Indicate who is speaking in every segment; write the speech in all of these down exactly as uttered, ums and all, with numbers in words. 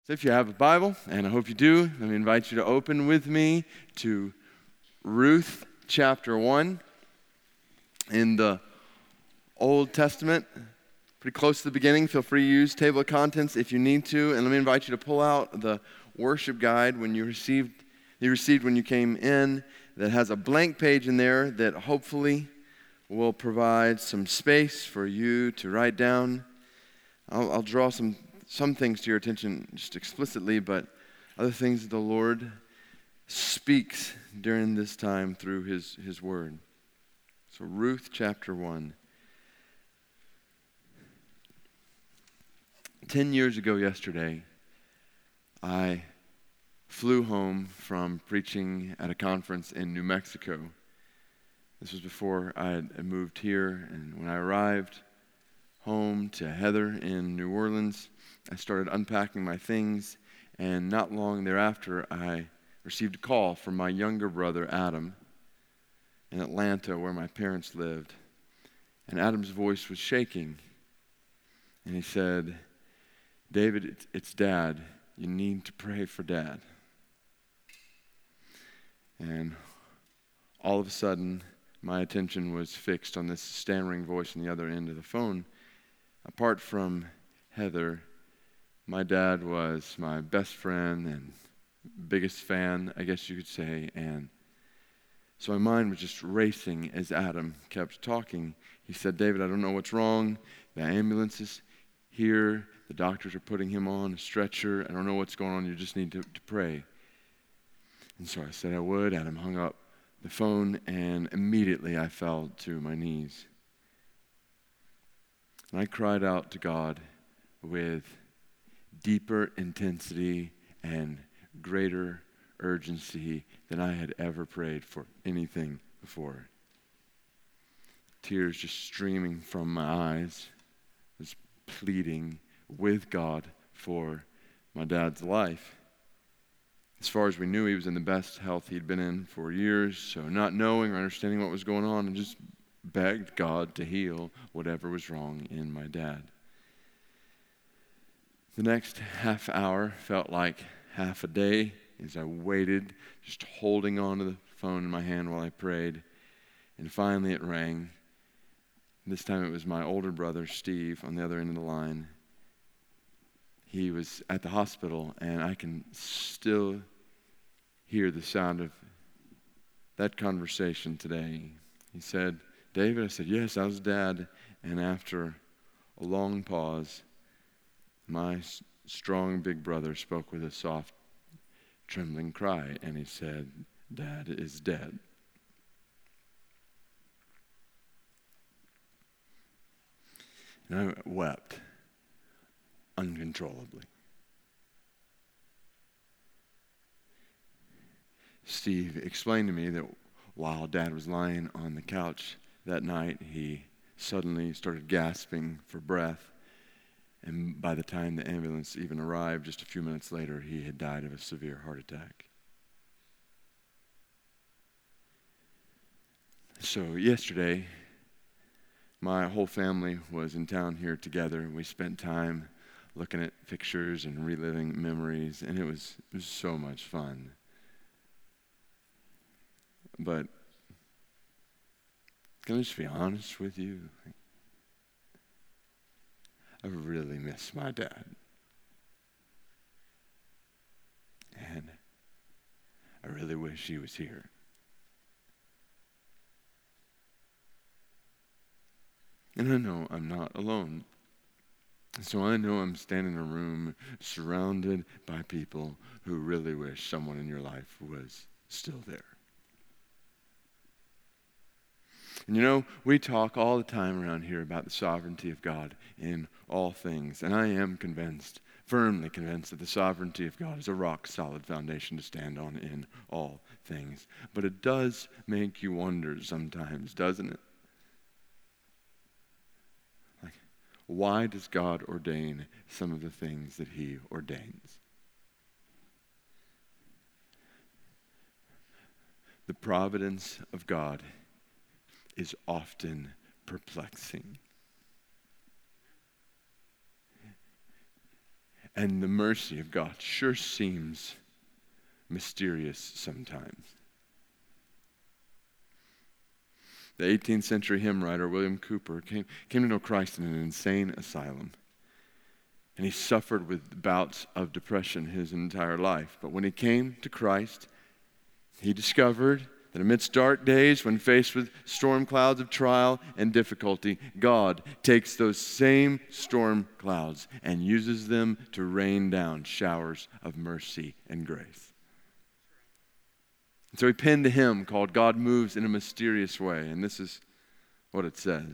Speaker 1: So if you have a Bible, and I hope you do, let me invite you to open with me to Ruth chapter one in the Old Testament. Pretty close to the beginning. Feel free to use table of contents if you need to. And let me invite you to pull out the worship guide when you received you received when you came in that has a blank page in there that hopefully will provide some space for you to write down. I'll, I'll draw some some things to your attention just explicitly, but other things the Lord speaks during this time through his, his word. So Ruth chapter one. Ten years ago yesterday, I flew home from preaching at a conference in New Mexico. This was before I had moved here, and when I arrived home to Heather in New Orleans, I started unpacking my things, and not long thereafter, I received a call from my younger brother, Adam, in Atlanta, where my parents lived. And Adam's voice was shaking, and he said, "David, it's, it's Dad. You need to pray for Dad." And all of a sudden, my attention was fixed on this stammering voice on the other end of the phone. Apart from Heather, my dad was my best friend and biggest fan, I guess you could say. And so my mind was just racing as Adam kept talking. He said, "David, I don't know what's wrong. The ambulance is here. The doctors are putting him on a stretcher. I don't know what's going on. You just need to, to pray." And so I said I would. Adam hung up the phone, and immediately I fell to my knees. And I cried out to God with deeper intensity and greater urgency than I had ever prayed for anything before. Tears just streaming from my eyes, just pleading with God for my dad's life. As far as we knew, he was in the best health he'd been in for years, so not knowing or understanding what was going on, and just begged God to heal whatever was wrong in my dad. The next half hour felt like half a day as I waited, just holding on to the phone in my hand while I prayed. And finally it rang. This time it was my older brother, Steve, on the other end of the line. He was at the hospital, and I can still hear the sound of that conversation today. He said, "David?" I said, "Yes, I was Dad." And after a long pause, my strong big brother spoke with a soft, trembling cry, and he said, "Dad is dead." And I wept uncontrollably. Steve explained to me that while Dad was lying on the couch that night, he suddenly started gasping for breath. And by the time the ambulance even arrived, just a few minutes later, he had died of a severe heart attack. So yesterday, my whole family was in town here together, and we spent time looking at pictures and reliving memories, and it was, it was so much fun. But can I just be honest with you? I really miss my dad. And I really wish he was here. And I know I'm not alone. So I know I'm standing in a room surrounded by people who really wish someone in your life was still there. And you know, we talk all the time around here about the sovereignty of God in all things. And I am convinced, firmly convinced, that the sovereignty of God is a rock-solid foundation to stand on in all things. But it does make you wonder sometimes, doesn't it? Like, why does God ordain some of the things that he ordains? The providence of God is often perplexing. And the mercy of God sure seems mysterious sometimes. The eighteenth century hymn writer William Cowper came, came to know Christ in an insane asylum. And he suffered with bouts of depression his entire life. But when he came to Christ, he discovered that amidst dark days, when faced with storm clouds of trial and difficulty, God takes those same storm clouds and uses them to rain down showers of mercy and grace. And so he penned a hymn called God Moves in a Mysterious Way, and this is what it says.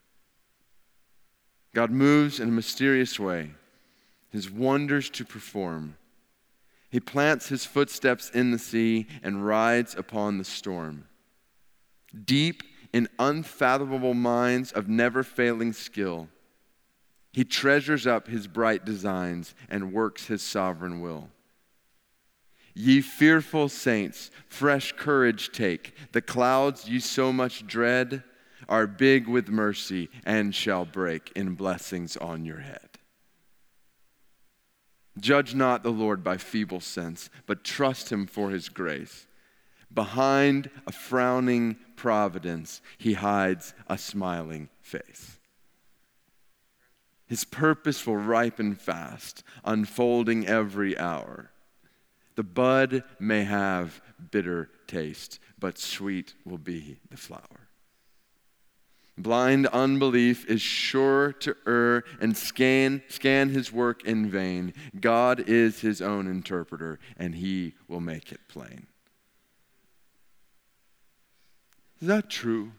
Speaker 1: God moves in a mysterious way, his wonders to perform. He plants his footsteps in the sea and rides upon the storm. Deep in unfathomable minds of never-failing skill, he treasures up his bright designs and works his sovereign will. Ye fearful saints, fresh courage take. The clouds ye so much dread are big with mercy and shall break in blessings on your head. Judge not the Lord by feeble sense, but trust him for his grace. Behind a frowning providence, he hides a smiling face. His purpose will ripen fast, unfolding every hour. The bud may have bitter taste, but sweet will be the flower. Blind unbelief is sure to err and scan, scan his work in vain. God is his own interpreter, and he will make it plain. Is that true?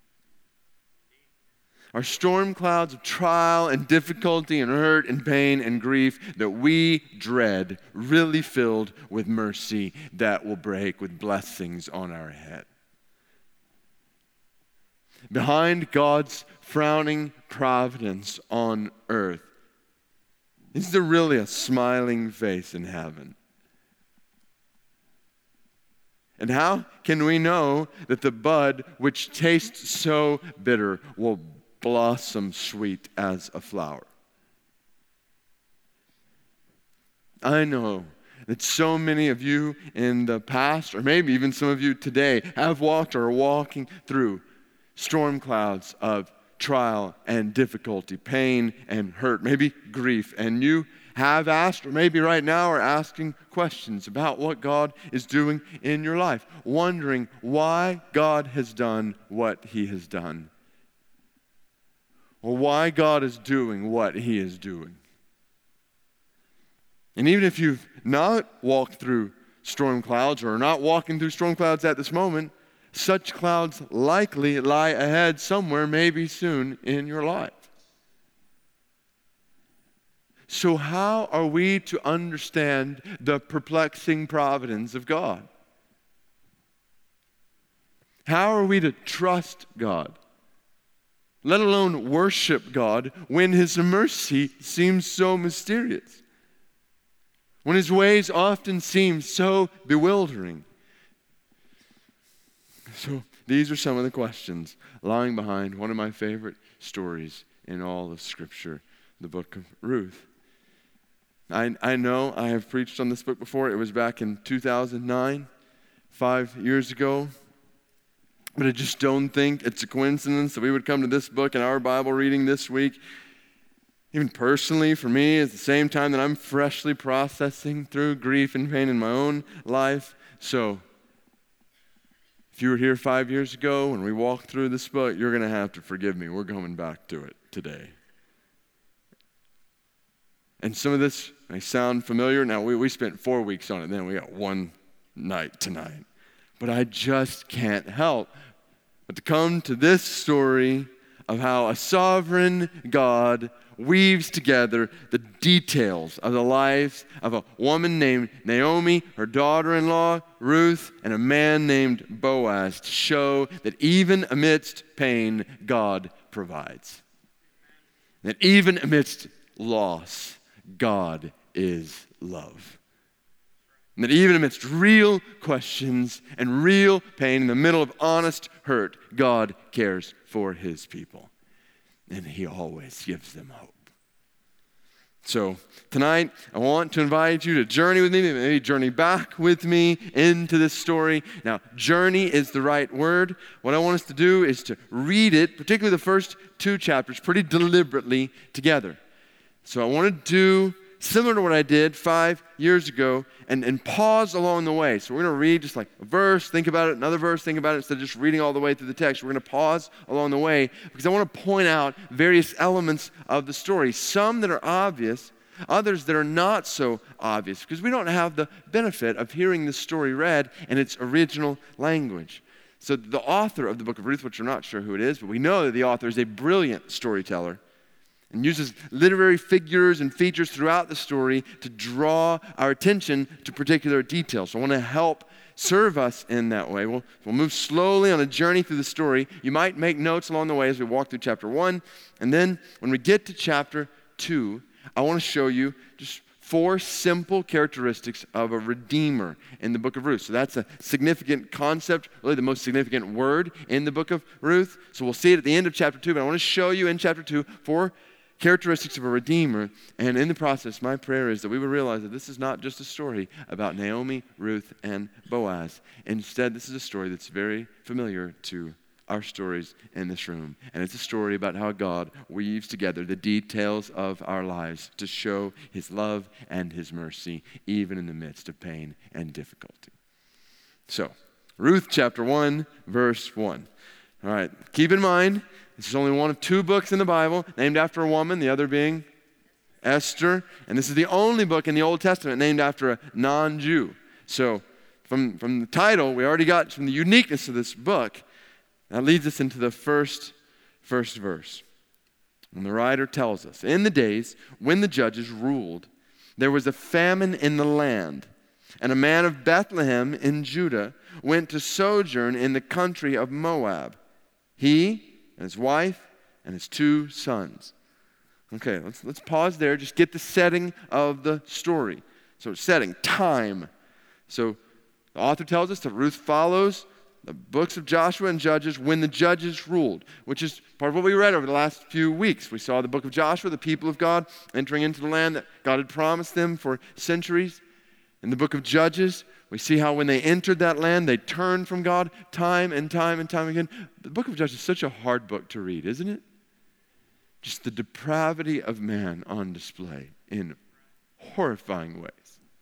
Speaker 1: Are storm clouds of trial and difficulty and hurt and pain and grief that we dread really filled with mercy that will break with blessings on our head? Behind God's frowning providence on earth, is there really a smiling face in heaven? And how can we know that the bud which tastes so bitter will blossom sweet as a flower? I know that so many of you in the past, or maybe even some of you today, have walked or are walking through storm clouds of trial and difficulty, pain and hurt, maybe grief, and you have asked, or maybe right now are asking questions about what God is doing in your life, wondering why God has done what he has done, or why God is doing what he is doing. And even if you've not walked through storm clouds or are not walking through storm clouds at this moment, such clouds likely lie ahead somewhere, maybe soon in your life. So how are we to understand the perplexing providence of God? How are we to trust God, let alone worship God, when his mercy seems so mysterious, when his ways often seem so bewildering? So these are some of the questions lying behind one of my favorite stories in all of Scripture, the book of Ruth. I, I know I have preached on this book before. It was back in two thousand nine, five years ago. But I just don't think it's a coincidence that we would come to this book in our Bible reading this week. Even personally, for me, at the same time that I'm freshly processing through grief and pain in my own life. So if you were here five years ago when we walked through this book, you're going to have to forgive me. We're coming back to it today. And some of this may sound familiar. Now, we, we spent four weeks on it, then we got one night tonight. But I just can't help but to come to this story of how a sovereign God weaves together the details of the lives of a woman named Naomi, her daughter-in-law, Ruth, and a man named Boaz to show that even amidst pain, God provides. That even amidst loss, God is love. And that even amidst real questions and real pain, in the middle of honest hurt, God cares for his people. And he always gives them hope. So tonight, I want to invite you to journey with me, maybe journey back with me into this story. Now, journey is the right word. What I want us to do is to read it, particularly the first two chapters, pretty deliberately together. So I want to do similar to what I did five years ago and, and pause along the way. So we're going to read just like a verse, think about it, another verse, think about it, instead of just reading all the way through the text. We're going to pause along the way because I want to point out various elements of the story, some that are obvious, others that are not so obvious, because we don't have the benefit of hearing the story read in its original language. So the author of the book of Ruth, which we're not sure who it is, but we know that the author is a brilliant storyteller, and uses literary figures and features throughout the story to draw our attention to particular details. So I want to help serve us in that way. We'll, we'll move slowly on a journey through the story. You might make notes along the way as we walk through chapter one. And then when we get to chapter two, I want to show you just four simple characteristics of a redeemer in the book of Ruth. So that's a significant concept, really the most significant word in the book of Ruth. So we'll see it at the end of chapter two, but I want to show you in chapter two four characteristics of a redeemer, and in the process, my prayer is that we would realize that this is not just a story about Naomi, Ruth, and Boaz. Instead, this is a story that's very familiar to our stories in this room, and it's a story about how God weaves together the details of our lives to show His love and His mercy, even in the midst of pain and difficulty. So, Ruth chapter one, verse one. All right, keep in mind, this is only one of two books in the Bible named after a woman, the other being Esther. And this is the only book in the Old Testament named after a non-Jew. So from, from the title, we already got from the uniqueness of this book. That leads us into the first, first verse. And the writer tells us, in the days when the judges ruled, there was a famine in the land, and a man of Bethlehem in Judah went to sojourn in the country of Moab. He and his wife and his two sons. Okay, let's let's pause there. Just get the setting of the story. So setting, time. So the author tells us that Ruth follows the books of Joshua and Judges when the judges ruled, which is part of what we read over the last few weeks. We saw the book of Joshua, the people of God entering into the land that God had promised them for centuries. In the book of Judges, we see how when they entered that land, they turned from God time and time and time again. The book of Judges is such a hard book to read, isn't it? Just the depravity of man on display in horrifying ways.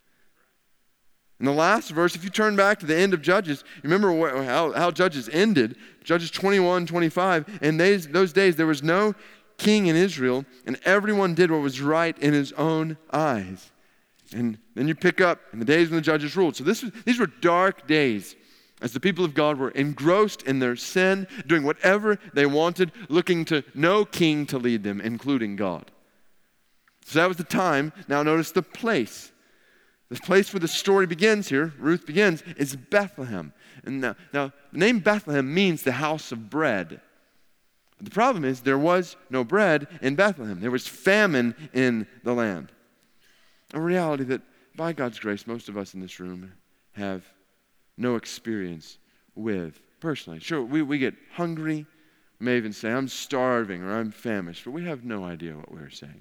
Speaker 1: In the last verse, if you turn back to the end of Judges, you remember how, how Judges ended. Judges twenty-one, twenty-five. In those, those days, there was no king in Israel, and everyone did what was right in his own eyes. And then you pick up in the days when the judges ruled. So this was, these were dark days as the people of God were engrossed in their sin, doing whatever they wanted, looking to no king to lead them, including God. So that was the time. Now notice the place. The place where the story begins here, Ruth begins, is Bethlehem. And now, now the name Bethlehem means the house of bread. But the problem is there was no bread in Bethlehem. There was famine in the land. A reality that, by God's grace, most of us in this room have no experience with personally. Sure, we, we get hungry, we may even say, I'm starving or I'm famished, but we have no idea what we're saying.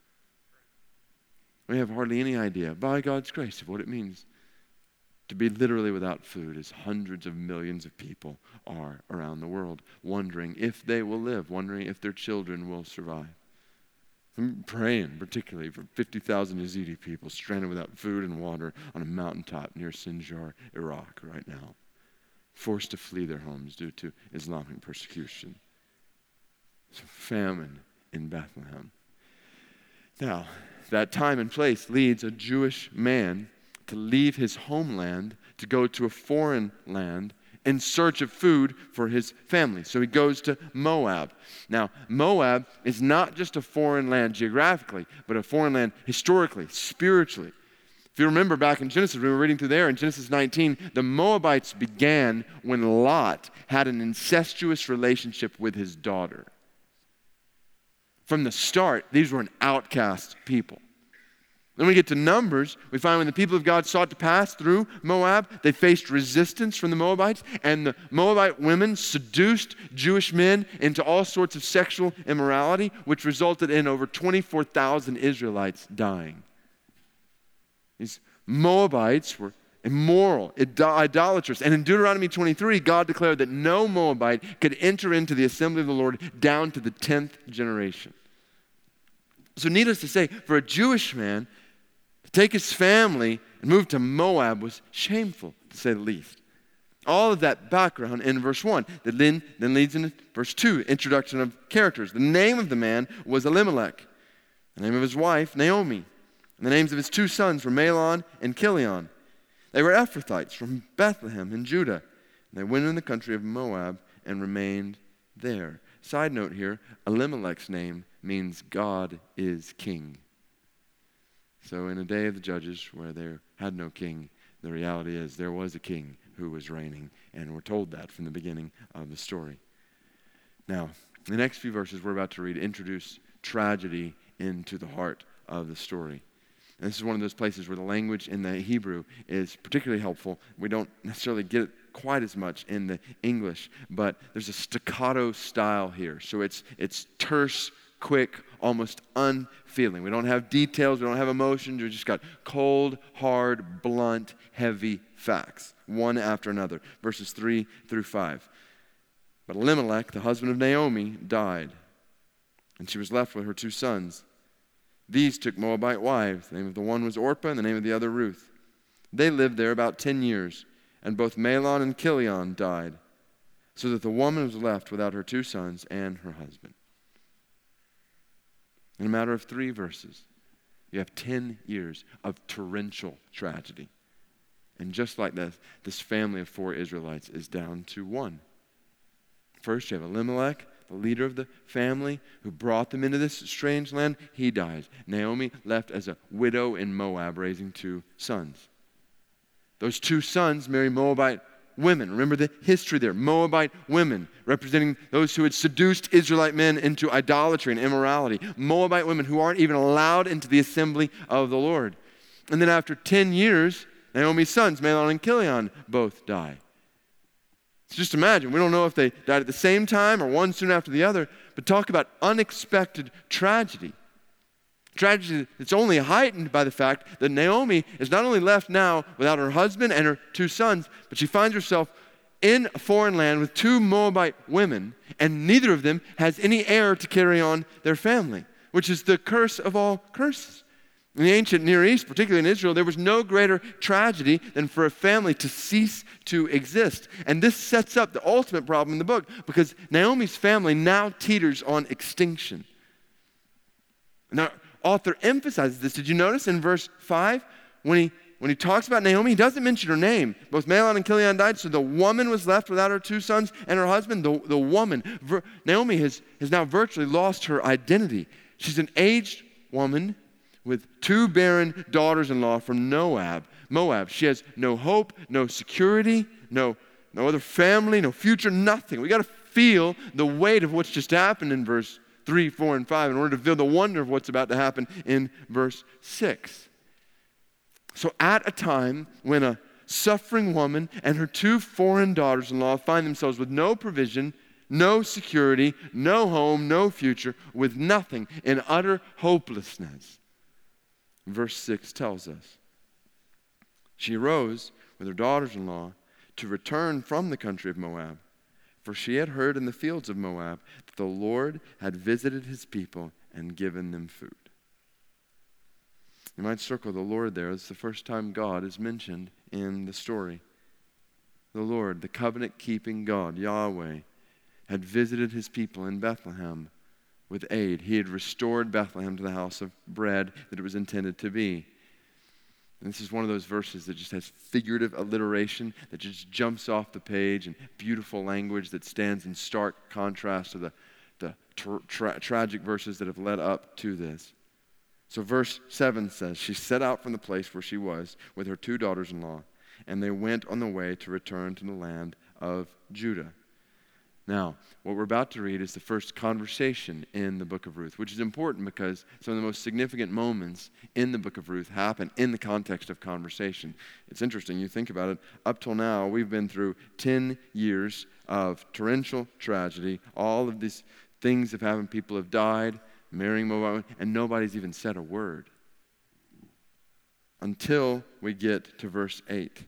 Speaker 1: We have hardly any idea, by God's grace, of what it means to be literally without food, as hundreds of millions of people are around the world, wondering if they will live, wondering if their children will survive. I'm praying particularly for fifty thousand Yazidi people stranded without food and water on a mountaintop near Sinjar, Iraq right now, forced to flee their homes due to Islamic persecution. So famine in Bethlehem. Now, that time and place leads a Jewish man to leave his homeland to go to a foreign land in search of food for his family. So he goes to Moab. Now, Moab is not just a foreign land geographically, but a foreign land historically, spiritually. If you remember back in Genesis, we were reading through there in Genesis nineteen, the Moabites began when Lot had an incestuous relationship with his daughter. From the start, these were an outcast people. Then we get to Numbers, we find when the people of God sought to pass through Moab, they faced resistance from the Moabites, and the Moabite women seduced Jewish men into all sorts of sexual immorality, which resulted in over twenty-four thousand Israelites dying. These Moabites were immoral, idolatrous, and in Deuteronomy twenty-three, God declared that no Moabite could enter into the assembly of the Lord down to the tenth generation. So needless to say, for a Jewish man, to take his family and move to Moab was shameful, to say the least. All of that background in verse one that then, then leads into verse two, introduction of characters. The name of the man was Elimelech. The name of his wife, Naomi. And the names of his two sons were Mahlon and Chilion. They were Ephrathites from Bethlehem in Judah. And they went in the country of Moab and remained there. Side note here, Elimelech's name means God is king. So in a day of the judges where there had no king, the reality is there was a king who was reigning, and we're told that from the beginning of the story. Now, the next few verses we're about to read introduce tragedy into the heart of the story. And this is one of those places where the language in the Hebrew is particularly helpful. We don't necessarily get it quite as much in the English, but there's a staccato style here. So it's it's terse, quick, almost unfeeling. We don't have details, we don't have emotions, we just got cold, hard, blunt, heavy facts, one after another. Verses three through five. But Elimelech, the husband of Naomi, died, and she was left with her two sons. These took Moabite wives. The name of the one was Orpah, and the name of the other Ruth. They lived there about ten years, and both Mahlon and Chilion died, so that the woman was left without her two sons and her husband. In a matter of three verses, you have ten years of torrential tragedy. And just like that, this family of four Israelites is down to one. First, you have Elimelech, the leader of the family who brought them into this strange land. He dies. Naomi left as a widow in Moab, raising two sons. Those two sons marry Moabite women. Remember the history there. Moabite women representing those who had seduced Israelite men into idolatry and immorality. Moabite women who aren't even allowed into the assembly of the Lord. And then after ten years, Naomi's sons, Mahlon and Chilion, both die. So just imagine, we don't know if they died at the same time or one soon after the other, but talk about unexpected tragedy. Tragedy that's only heightened by the fact that Naomi is not only left now without her husband and her two sons, but she finds herself in a foreign land with two Moabite women, and neither of them has any heir to carry on their family, which is the curse of all curses. In the ancient Near East, particularly in Israel, there was no greater tragedy than for a family to cease to exist. And this sets up the ultimate problem in the book, because Naomi's family now teeters on extinction. Now, author emphasizes this. Did you notice in verse five, when he when he talks about Naomi, he doesn't mention her name. Both Mahlon and Chilion died, so the woman was left without her two sons and her husband. The, the woman, Ver, Naomi has, has now virtually lost her identity. She's an aged woman with two barren daughters-in-law from Moab. Moab. She has no hope, no security, no, no other family, no future, nothing. We got to feel the weight of what's just happened in verse three, four, and five in order to feel the wonder of what's about to happen in verse six. So at a time when a suffering woman and her two foreign daughters-in-law find themselves with no provision, no security, no home, no future, with nothing, in utter hopelessness, verse six tells us, she arose with her daughters-in-law to return from the country of Moab, for she had heard in the fields of Moab that the Lord had visited his people and given them food. You might circle the Lord there. It's the first time God is mentioned in the story. The Lord, the covenant-keeping God, Yahweh, had visited his people in Bethlehem with aid. He had restored Bethlehem to the house of bread that it was intended to be. And this is one of those verses that just has figurative alliteration that just jumps off the page and beautiful language that stands in stark contrast to the, the tra- tra- tragic verses that have led up to this. So verse seven says, she set out from the place where she was with her two daughters-in-law, and they went on the way to return to the land of Judah. Now, what we're about to read is the first conversation in the book of Ruth, which is important because some of the most significant moments in the book of Ruth happen in the context of conversation. It's interesting, you think about it, up till now, we've been through ten years of torrential tragedy. All of these things have happened. People have died, marrying Moab, and nobody's even said a word. Until we get to verse eight.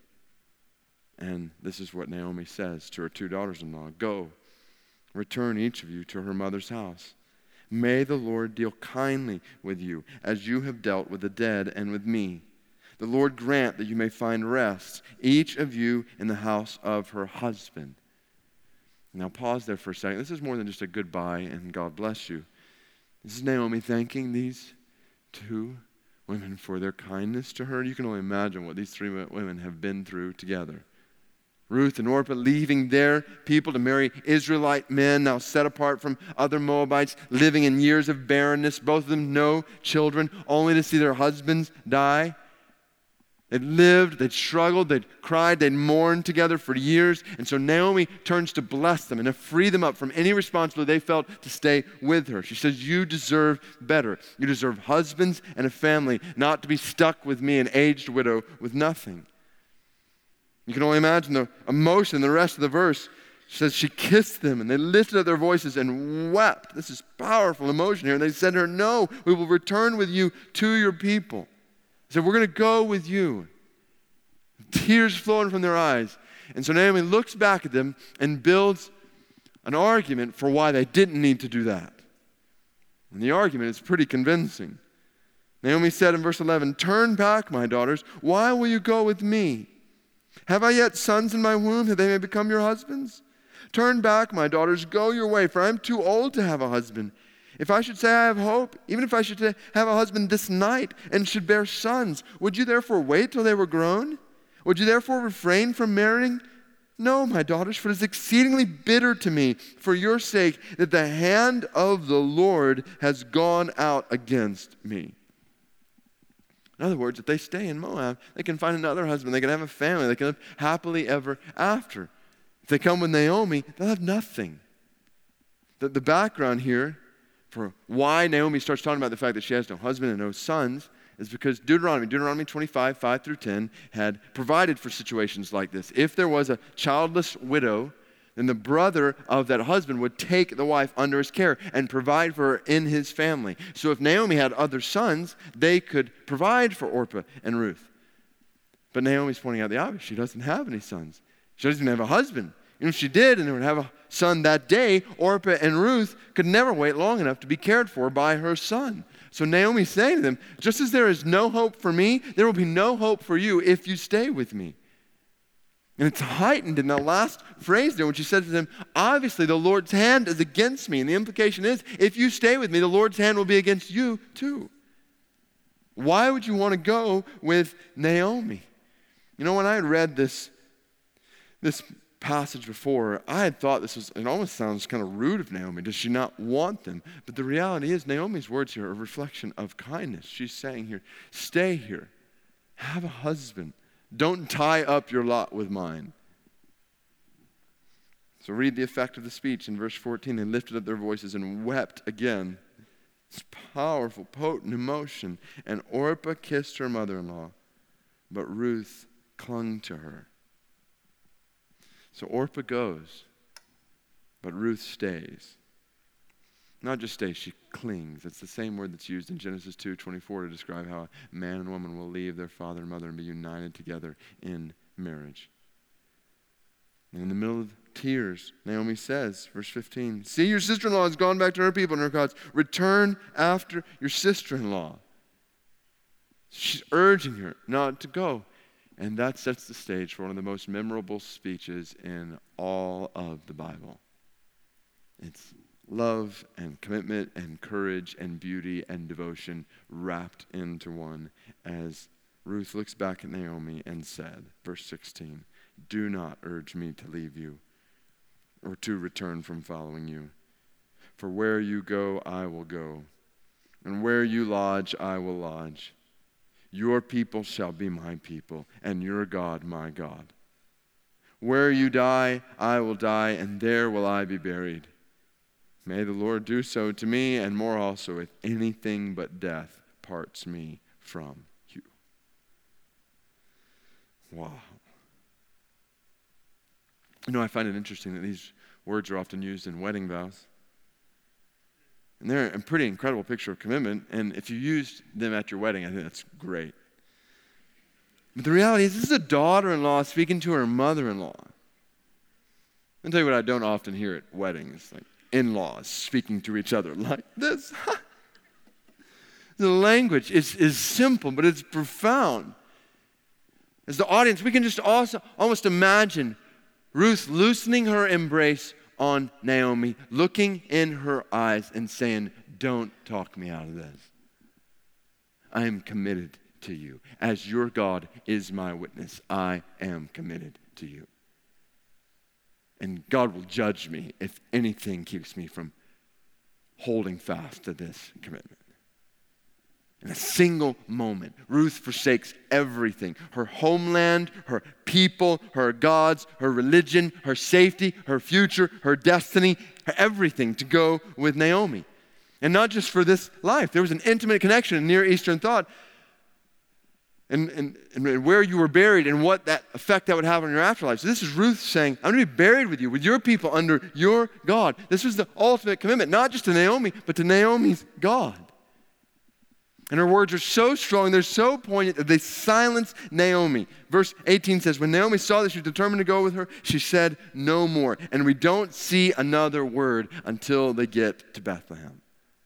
Speaker 1: And this is what Naomi says to her two daughters-in-law. Go, return each of you to her mother's house. May the Lord deal kindly with you, as you have dealt with the dead and with me. The Lord grant that you may find rest, each of you in the house of her husband. Now pause there for a second. This is more than just a goodbye and God bless you. This is Naomi thanking these two women for their kindness to her. You can only imagine what these three women have been through together. Ruth and Orpah leaving their people to marry Israelite men, now set apart from other Moabites, living in years of barrenness, both of them no children, only to see their husbands die. They'd lived, they'd struggled, they'd cried, they'd mourned together for years. And so Naomi turns to bless them and to free them up from any responsibility they felt to stay with her. She says, you deserve better. You deserve husbands and a family, not to be stuck with me, an aged widow with nothing. You can only imagine the emotion, the rest of the verse. She says she kissed them and they lifted up their voices and wept. This is powerful emotion here. And they said to her, no, we will return with you to your people. They said, we're going to go with you. Tears flowing from their eyes. And so Naomi looks back at them and builds an argument for why they didn't need to do that. And the argument is pretty convincing. Naomi said in verse eleven, turn back, my daughters. Why will you go with me? Have I yet sons in my womb that they may become your husbands? Turn back, my daughters, go your way, for I am too old to have a husband. If I should say I have hope, even if I should have a husband this night and should bear sons, would you therefore wait till they were grown? Would you therefore refrain from marrying? No, my daughters, for it is exceedingly bitter to me for your sake that the hand of the Lord has gone out against me. In other words, if they stay in Moab, they can find another husband. They can have a family. They can live happily ever after. If they come with Naomi, they'll have nothing. The, the background here for why Naomi starts talking about the fact that she has no husband and no sons is because Deuteronomy, Deuteronomy twenty-five, five through ten, had provided for situations like this. If there was a childless widow, then the brother of that husband would take the wife under his care and provide for her in his family. So if Naomi had other sons, they could provide for Orpah and Ruth. But Naomi's pointing out the obvious. She doesn't have any sons. She doesn't even have a husband. And if she did and would have a son that day, Orpah and Ruth could never wait long enough to be cared for by her son. So Naomi's saying to them, just as there is no hope for me, there will be no hope for you if you stay with me. And it's heightened in that last phrase there when she says to them, obviously the Lord's hand is against me. And the implication is, if you stay with me, the Lord's hand will be against you too. Why would you want to go with Naomi? You know, when I had read this, this passage before, I had thought this was, it almost sounds kind of rude of Naomi. Does she not want them? But the reality is, Naomi's words here are a reflection of kindness. She's saying here, stay here. Have a husband. Don't tie up your lot with mine. So read the effect of the speech in verse fourteen. They lifted up their voices and wept again. It's powerful, potent emotion. And Orpah kissed her mother-in-law, but Ruth clung to her. So Orpah goes, but Ruth stays. Not just stays, she clings. It's the same word that's used in Genesis two twenty-four to describe how a man and woman will leave their father and mother and be united together in marriage. And in the middle of tears, Naomi says, verse fifteen, see, your sister-in-law has gone back to her people and her gods. Return after your sister-in-law. She's urging her not to go. And that sets the stage for one of the most memorable speeches in all of the Bible. It's love and commitment and courage and beauty and devotion wrapped into one as Ruth looks back at Naomi and said, verse sixteen, do not urge me to leave you or to return from following you. For where you go, I will go, and where you lodge, I will lodge. Your people shall be my people, and your God my God. Where you die, I will die, and there will I be buried. May the Lord do so to me, and more also, if anything but death parts me from you. Wow. You know, I find it interesting that these words are often used in wedding vows. And they're a pretty incredible picture of commitment, and if you used them at your wedding, I think that's great. But the reality is, this is a daughter-in-law speaking to her mother-in-law. I'll tell you what I don't often hear at weddings, like in-laws speaking to each other like this. The language is, is simple, but it's profound. As the audience, we can just also almost imagine Ruth loosening her embrace on Naomi, looking in her eyes and saying, don't talk me out of this. I am committed to you. As your God is my witness, I am committed to you. And God will judge me if anything keeps me from holding fast to this commitment. In a single moment, Ruth forsakes everything. Her homeland, her people, her gods, her religion, her safety, her future, her destiny, her everything to go with Naomi. And not just for this life. There was an intimate connection in Near Eastern thought and, and, and where you were buried and what that effect that would have on your afterlife. So this is Ruth saying, I'm going to be buried with you, with your people under your God. This was the ultimate commitment, not just to Naomi, but to Naomi's God. And her words are so strong, they're so poignant that they silence Naomi. Verse eighteen says, when Naomi saw that she was determined to go with her, she said no more. And we don't see another word until they get to Bethlehem.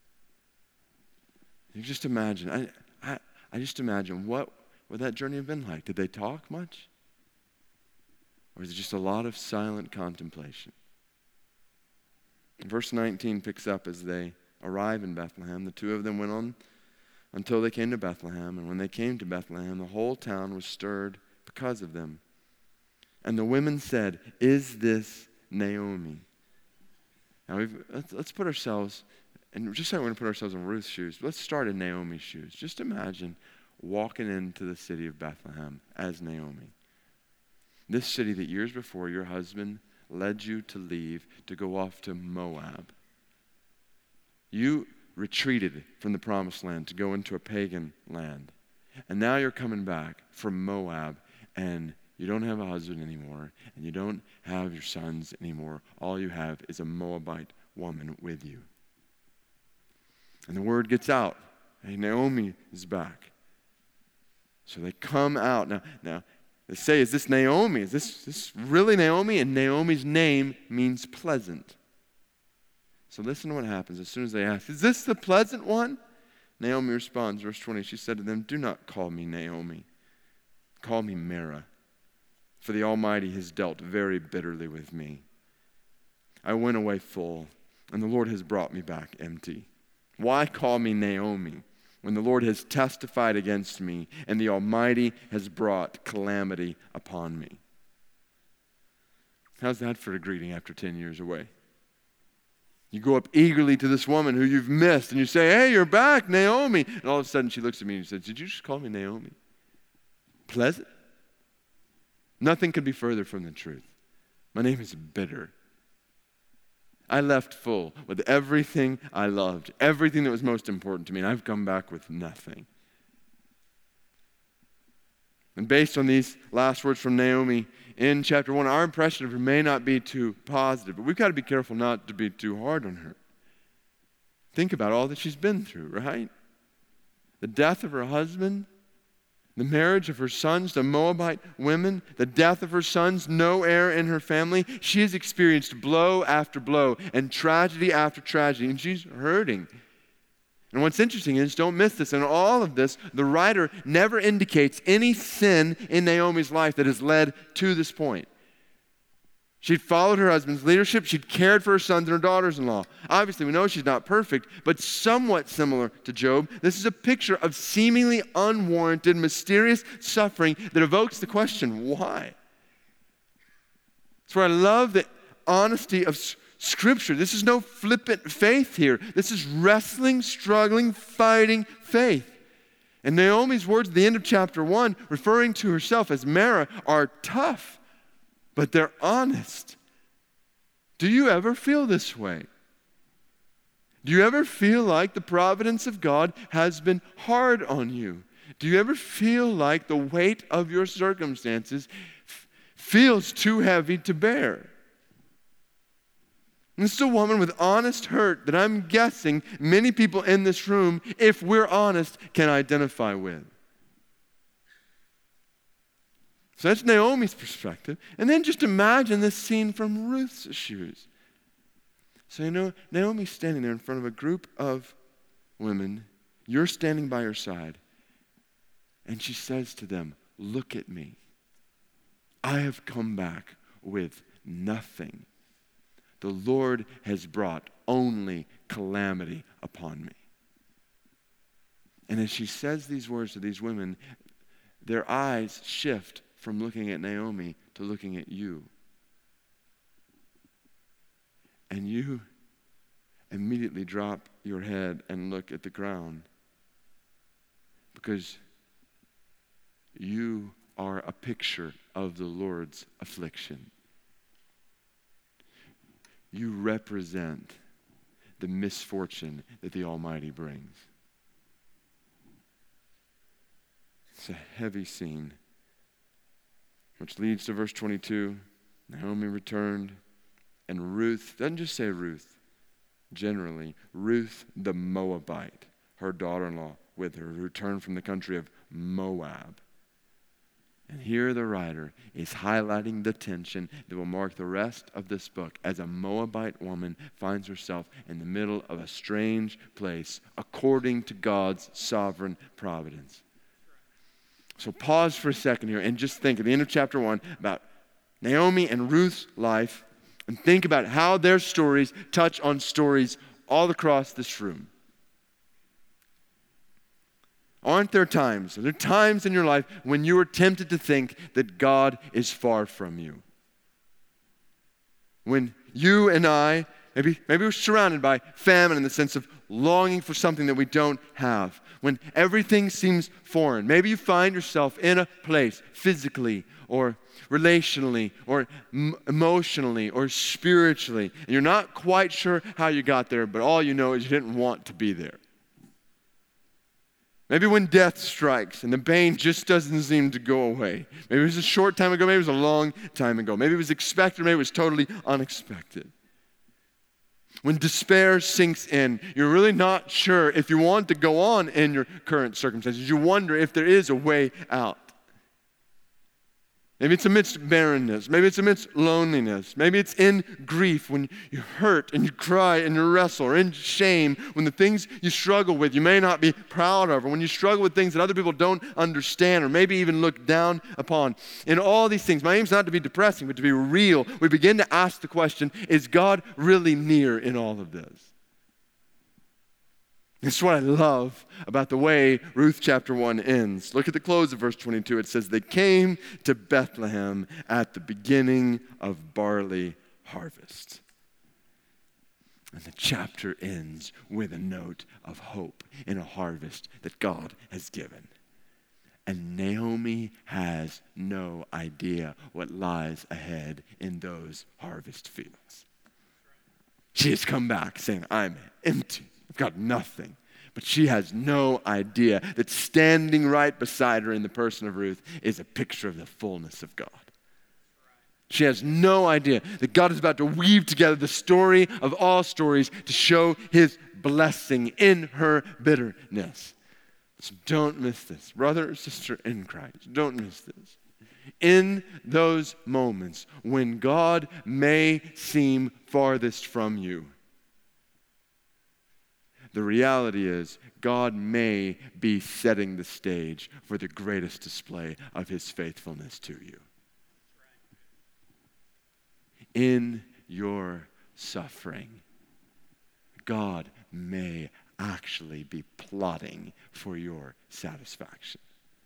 Speaker 1: You just imagine, I, I, I just imagine what would that journey have been like? Did they talk much? Or is it just a lot of silent contemplation? And verse nineteen picks up as they arrive in Bethlehem. The two of them went on until they came to Bethlehem. And when they came to Bethlehem, the whole town was stirred because of them. And the women said, is this Naomi? Now, we've, let's, let's put ourselves, and just like we're going to put ourselves in Ruth's shoes, let's start in Naomi's shoes. Just imagine walking into the city of Bethlehem as Naomi. This city that years before your husband led you to leave to go off to Moab. You retreated from the promised land to go into a pagan land. And now you're coming back from Moab, and you don't have a husband anymore, and you don't have your sons anymore. All you have is a Moabite woman with you. And the word gets out, hey, Naomi is back. So they come out. Now, now they say, is this Naomi? Is this, this really Naomi? And Naomi's name means pleasant. So listen to what happens as soon as they ask, is this the pleasant one? Naomi responds, verse twenty, she said to them, do not call me Naomi. Call me Mara, for the Almighty has dealt very bitterly with me. I went away full, and the Lord has brought me back empty. Why call me Naomi when the Lord has testified against me and the Almighty has brought calamity upon me? How's that for a greeting after ten years away? You go up eagerly to this woman who you've missed, and you say, hey, you're back, Naomi. And all of a sudden she looks at me and says, did you just call me Naomi? Pleasant? Nothing could be further from the truth. My name is bitter. I left full with everything I loved, everything that was most important to me, and I've come back with nothing. And based on these last words from Naomi in chapter one, our impression of her may not be too positive, but we've got to be careful not to be too hard on her. Think about all that she's been through, right? The death of her husband, the marriage of her sons to Moabite women, the death of her sons, no heir in her family. She has experienced blow after blow and tragedy after tragedy, and she's hurting. And what's interesting is, don't miss this, in all of this, the writer never indicates any sin in Naomi's life that has led to this point. She'd followed her husband's leadership. She'd cared for her sons and her daughters-in-law. Obviously, we know she's not perfect, but somewhat similar to Job. This is a picture of seemingly unwarranted, mysterious suffering that evokes the question, why? That's where I love the honesty of Scripture. This is no flippant faith here. This is wrestling, struggling, fighting faith. And Naomi's words at the end of chapter one, referring to herself as Mara, are tough. but they're honest. Do you ever feel this way? Do you ever feel like the providence of God has been hard on you? Do you ever feel like the weight of your circumstances f- feels too heavy to bear? And this is a woman with honest hurt that I'm guessing many people in this room, if we're honest, can identify with. So that's Naomi's perspective. And then just imagine this scene from Ruth's shoes. So you know, Naomi's standing there in front of a group of women. You're standing by her side. And she says to them, look at me. I have come back with nothing. The Lord has brought only calamity upon me. And as she says these words to these women, their eyes shift from looking at Naomi to looking at you. And you immediately drop your head and look at the ground because you are a picture of the Lord's affliction. You represent the misfortune that the Almighty brings. It's a heavy scene, which leads to verse twenty-two. Naomi returned, and Ruth, doesn't just say Ruth, generally, Ruth the Moabite, her daughter-in-law with her, returned from the country of Moab. And here the writer is highlighting the tension that will mark the rest of this book as a Moabite woman finds herself in the middle of a strange place according to God's sovereign providence. So pause for a second here and just think at the end of chapter one about Naomi and Ruth's life and think about how their stories touch on stories all across this room. Aren't there times, are there times in your life when you are tempted to think that God is far from you? When you and I, maybe, maybe we're surrounded by famine in the sense of longing for something that we don't have. When everything seems foreign. Maybe you find yourself in a place physically or relationally or m- emotionally or spiritually. And you're not quite sure how you got there, but all you know is you didn't want to be there. Maybe when death strikes and the pain just doesn't seem to go away. Maybe it was a short time ago, maybe it was a long time ago. Maybe it was expected, maybe it was totally unexpected. When despair sinks in, you're really not sure if you want to go on in your current circumstances. You wonder if there is a way out. Maybe it's amidst barrenness. Maybe it's amidst loneliness. Maybe it's in grief when you hurt and you cry and you wrestle, or in shame when the things you struggle with you may not be proud of, or when you struggle with things that other people don't understand or maybe even look down upon. In all these things, my aim is not to be depressing, but to be real. We begin to ask the question, is God really near in all of this? This is what I love about the way Ruth chapter one ends. Look at the close of verse twenty-two. It says, they came to Bethlehem at the beginning of barley harvest. And the chapter ends with a note of hope in a harvest that God has given. And Naomi has no idea what lies ahead in those harvest fields. She has come back saying, I'm empty. I've got nothing. But she has no idea that standing right beside her in the person of Ruth is a picture of the fullness of God. She has no idea that God is about to weave together the story of all stories to show his blessing in her bitterness. So don't miss this. Brother or sister in Christ, don't miss this. In those moments when God may seem farthest from you, the reality is God may be setting the stage for the greatest display of his faithfulness to you. In your suffering, God may actually be plotting for your satisfaction.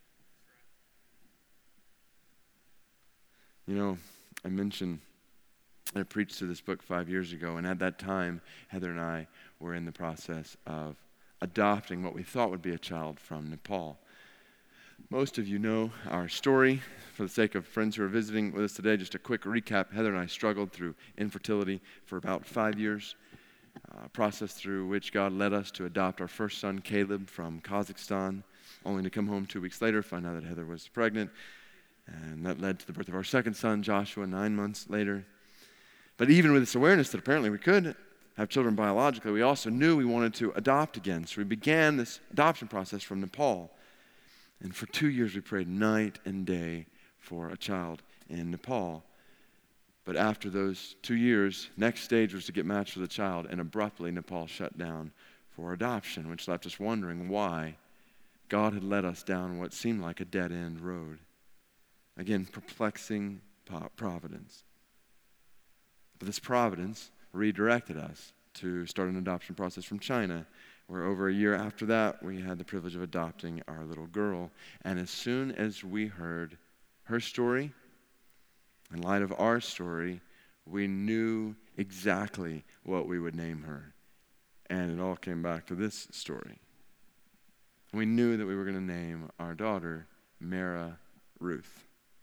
Speaker 1: You know, I mentioned I preached through this book five years ago, and at that time, Heather and I were in the process of adopting what we thought would be a child from Nepal. Most of you know our story. For the sake of friends who are visiting with us today, just a quick recap. Heather and I struggled through infertility for about five years, a process through which God led us to adopt our first son, Caleb, from Kazakhstan, only to come home two weeks later, find out that Heather was pregnant, and that led to the birth of our second son, Joshua, nine months later. But even with this awareness that apparently we could have children biologically, we also knew we wanted to adopt again. So we began this adoption process from Nepal. And for two years we prayed night and day for a child in Nepal. But after those two years, next stage was to get matched with a child, and abruptly Nepal shut down for adoption, which left us wondering why God had led us down what seemed like a dead-end road. Again, perplexing providence. But this providence redirected us to start an adoption process from China, where over a year after that, we had the privilege of adopting our little girl. And as soon as we heard her story, in light of our story, we knew exactly what we would name her. And it all came back to this story. We knew that we were going to name our daughter Mara Ruth.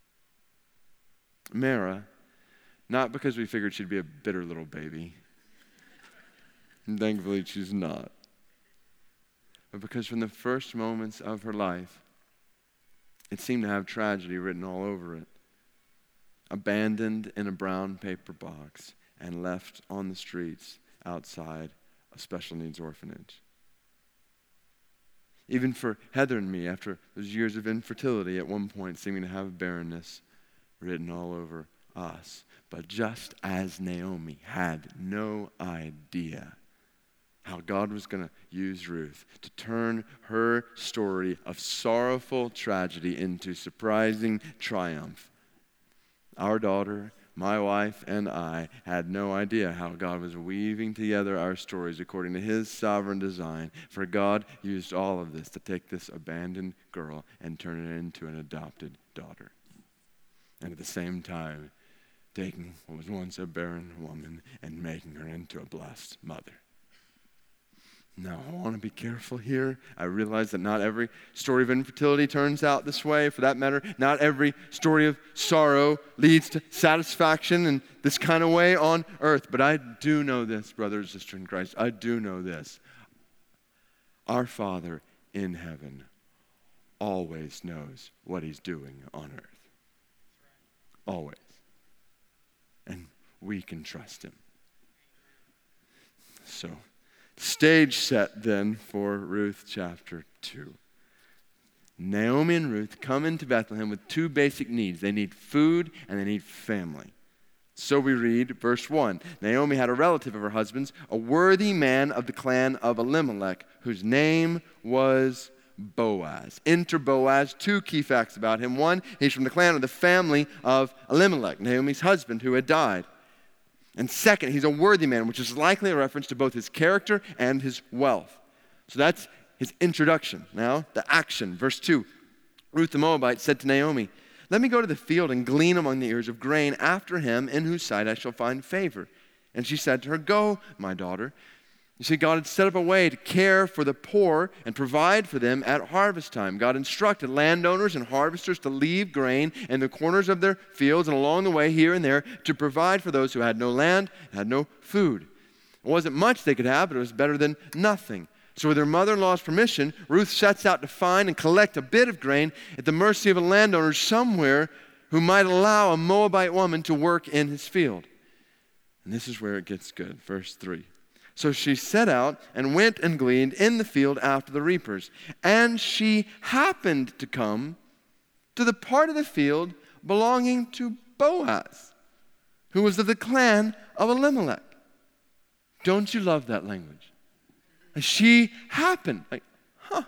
Speaker 1: Mara, not because we figured she'd be a bitter little baby. And thankfully she's not. But because from the first moments of her life, it seemed to have tragedy written all over it. Abandoned in a brown paper box and left on the streets outside a special needs orphanage. Even for Heather and me, after those years of infertility, at one point seeming to have barrenness written all over us. But just as Naomi had no idea how God was going to use Ruth to turn her story of sorrowful tragedy into surprising triumph, our daughter, my wife, and I had no idea how God was weaving together our stories according to His sovereign design. For God used all of this to take this abandoned girl and turn it into an adopted daughter. And at the same time, taking what was once a barren woman and making her into a blessed mother. Now, I want to be careful here. I realize that not every story of infertility turns out this way. For that matter, not every story of sorrow leads to satisfaction in this kind of way on earth. But I do know this, brothers and sisters in Christ. I do know this. Our Father in heaven always knows what He's doing on earth. Always. And we can trust Him. So, stage set then for Ruth chapter two. Naomi and Ruth come into Bethlehem with two basic needs. They need food and they need family. So we read verse one. Naomi had a relative of her husband's, a worthy man of the clan of Elimelech, whose name was Boaz. Enter Boaz. Two key facts about him. One, he's from the clan of the family of Elimelech, Naomi's husband who had died. And second, he's a worthy man, which is likely a reference to both his character and his wealth. So that's his introduction. Now, the action. Verse two. Ruth the Moabite said to Naomi, "Let me go to the field and glean among the ears of grain after him in whose sight I shall find favor." And she said to her, "Go, my daughter." You see, God had set up a way to care for the poor and provide for them at harvest time. God instructed landowners and harvesters to leave grain in the corners of their fields and along the way here and there to provide for those who had no land, had no food. It wasn't much they could have, but it was better than nothing. So with her mother-in-law's permission, Ruth sets out to find and collect a bit of grain at the mercy of a landowner somewhere who might allow a Moabite woman to work in his field. And this is where it gets good. Verse three. So she set out and went and gleaned in the field after the reapers. And she happened to come to the part of the field belonging to Boaz, who was of the clan of Elimelech. Don't you love that language? She happened, like, huh.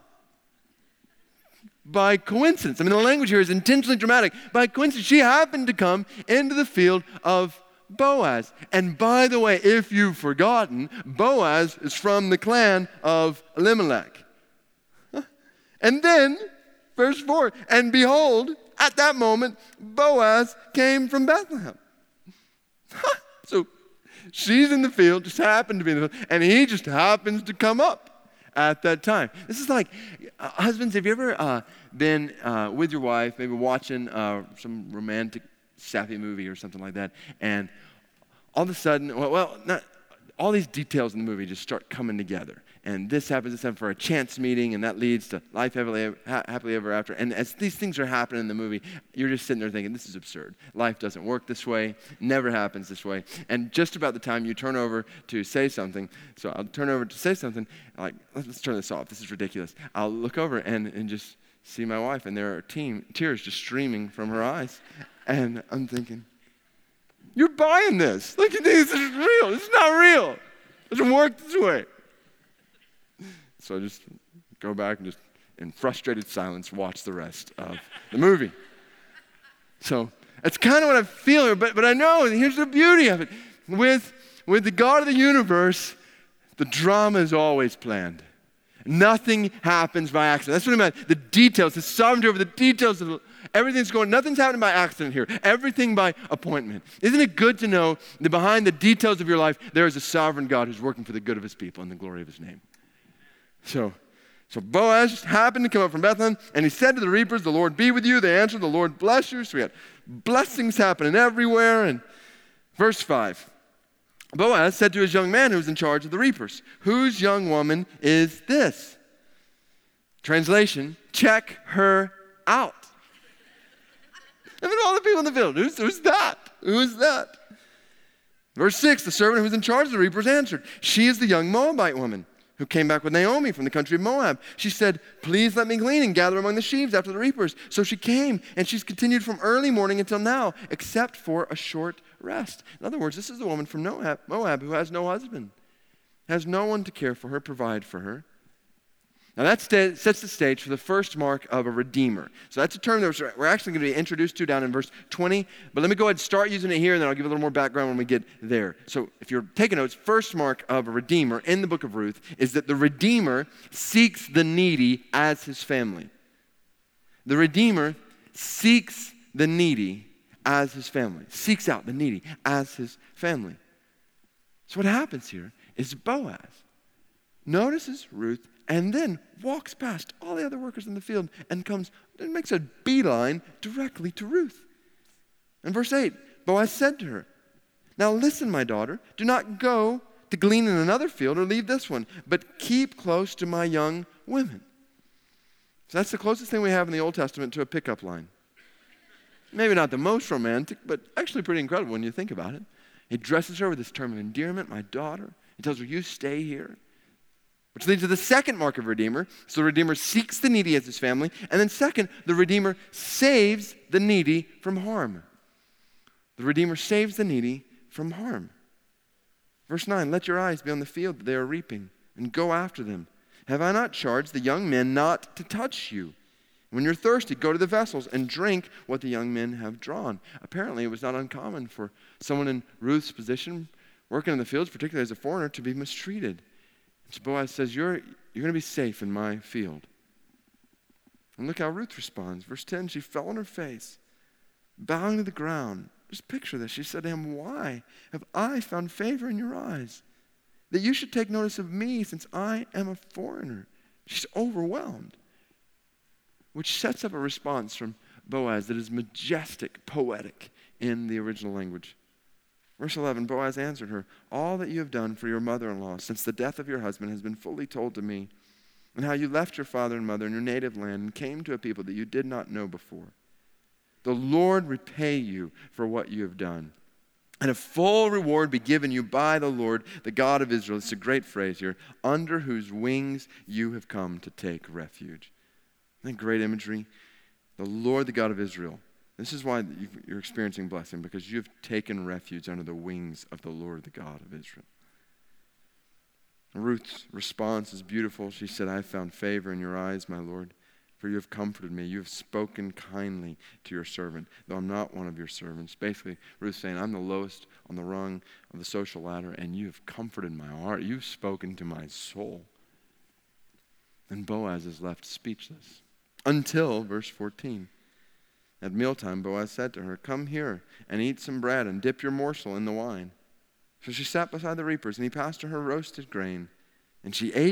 Speaker 1: By coincidence. I mean, the language here is intentionally dramatic. By coincidence, she happened to come into the field of Boaz. And by the way, if you've forgotten, Boaz is from the clan of Elimelech. And then, verse four, and behold, at that moment, Boaz came from Bethlehem. So she's in the field, just happened to be in the field, and he just happens to come up at that time. This is like Uh, husbands, have you ever uh, been uh, with your wife, maybe watching uh, some romantic, sappy movie or something like that, and all of a sudden, well, well not, all these details in the movie just start coming together. And this happens, this happens for a chance meeting, and that leads to life happily, happily ever after. And as these things are happening in the movie, you're just sitting there thinking, this is absurd. Life doesn't work this way, never happens this way. And just about the time you turn over to say something, so I'll turn over to say something, like, let's, let's turn this off, this is ridiculous. I'll look over and, and just see my wife, and there are team, tears just streaming from her eyes. And I'm thinking, you're buying this. Like, you think this is real. This is not real. It doesn't work this way. So I just go back and just, in frustrated silence, watch the rest of the movie. So that's kind of what I feel here, but, but I know, here's the beauty of it. With, with the God of the universe, the drama is always planned. Nothing happens by accident. That's what I meant. The details, the sovereignty over the details of the, everything's going, nothing's happening by accident here. Everything by appointment. Isn't it good to know that behind the details of your life, there is a sovereign God who's working for the good of his people and the glory of his name? So, so Boaz happened to come up from Bethlehem, and he said to the reapers, the Lord be with you. They answered, the Lord bless you. So we had blessings happening everywhere. And verse five, Boaz said to his young man who was in charge of the reapers, whose young woman is this? Translation, check her out. I mean, all the people in the field, who's, who's that? Who's that? Verse six, the servant who was in charge of the reapers answered, she is the young Moabite woman who came back with Naomi from the country of Moab. She said, please let me glean and gather among the sheaves after the reapers. So she came, and she's continued from early morning until now, except for a short rest. In other words, this is the woman from Moab, Moab who has no husband, has no one to care for her, provide for her. Now that sta- sets the stage for the first mark of a redeemer. So that's a term that we're actually going to be introduced to down in verse twenty. But let me go ahead and start using it here, and then I'll give a little more background when we get there. So if you're taking notes, first mark of a redeemer in the book of Ruth is that the redeemer seeks the needy as his family. The redeemer seeks the needy as his family. Seeks out the needy as his family. So what happens here is Boaz notices Ruth and then walks past all the other workers in the field and comes and makes a beeline directly to Ruth. In verse eight, Boaz said to her, now listen, my daughter, do not go to glean in another field or leave this one, but keep close to my young women. So that's the closest thing we have in the Old Testament to a pickup line. Maybe not the most romantic, but actually pretty incredible when you think about it. He addresses her with this term of endearment, my daughter. He tells her, you stay here. Which leads to the second mark of Redeemer. So the Redeemer seeks the needy as his family. And then second, the Redeemer saves the needy from harm. The Redeemer saves the needy from harm. Verse nine, let your eyes be on the field that they are reaping, and go after them. Have I not charged the young men not to touch you? When you're thirsty, go to the vessels and drink what the young men have drawn. Apparently, it was not uncommon for someone in Ruth's position, working in the fields, particularly as a foreigner, to be mistreated. So Boaz says, you're, you're going to be safe in my field. And look how Ruth responds. Verse ten, she fell on her face, bowing to the ground. Just picture this. She said to him, why have I found favor in your eyes, that you should take notice of me since I am a foreigner? She's overwhelmed, which sets up a response from Boaz that is majestic, poetic in the original language. Verse eleven, Boaz answered her, all that you have done for your mother-in-law since the death of your husband has been fully told to me, and how you left your father and mother in your native land and came to a people that you did not know before. The Lord repay you for what you have done, and a full reward be given you by the Lord, the God of Israel. It's a great phrase here, under whose wings you have come to take refuge. Isn't that great imagery? The Lord, the God of Israel. This is why you're experiencing blessing, because you've taken refuge under the wings of the Lord, the God of Israel. Ruth's response is beautiful. She said, I have found favor in your eyes, my Lord, for you have comforted me. You have spoken kindly to your servant, though I'm not one of your servants. Basically, Ruth's saying, I'm the lowest on the rung of the social ladder, and you have comforted my heart. You've spoken to my soul. And Boaz is left speechless until verse fourteen. At mealtime, Boaz said to her, come here and eat some bread and dip your morsel in the wine. So she sat beside the reapers, and he passed to her roasted grain. And she ate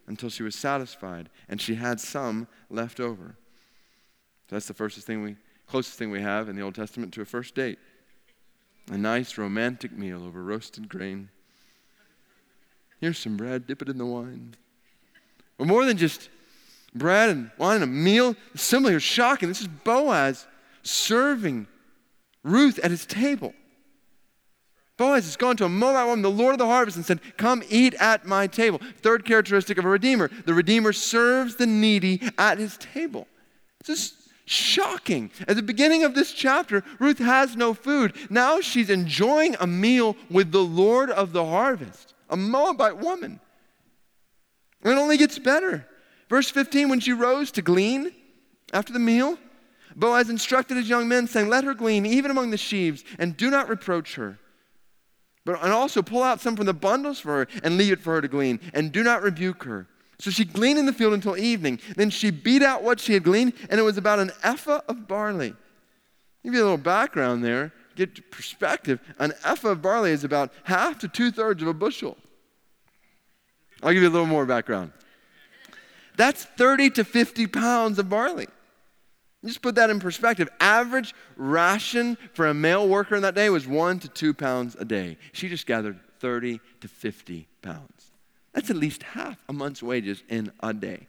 Speaker 1: until she was satisfied, and she had some left over. So that's the first thing we, closest thing we have in the Old Testament to a first date. A nice romantic meal over roasted grain. Here's some bread, dip it in the wine. But more than just bread and wine and a meal, the symbol here is shocking. This is Boaz serving Ruth at his table. Boaz has gone to a Moabite woman, the Lord of the harvest, and said, come eat at my table. Third characteristic of a redeemer. The redeemer serves the needy at his table. This is shocking. At the beginning of this chapter, Ruth has no food. Now she's enjoying a meal with the Lord of the harvest, a Moabite woman. And it only gets better. Verse fifteen, when she rose to glean after the meal, Boaz instructed his young men, saying, let her glean even among the sheaves, and do not reproach her. But and also pull out some from the bundles for her and leave it for her to glean, and do not rebuke her. So she gleaned in the field until evening. Then she beat out what she had gleaned, and it was about an ephah of barley. Give you a little background there, get perspective. An ephah of barley is about half to two-thirds of a bushel. I'll give you a little more background. That's thirty to fifty pounds of barley. Just put that in perspective. Average ration for a male worker in that day was one to two pounds a day. She just gathered thirty to fifty pounds. That's at least half a month's wages in a day.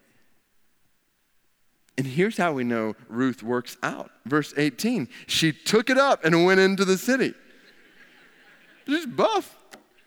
Speaker 1: And here's how we know Ruth works out. Verse eighteen, she took it up and went into the city. She's buff.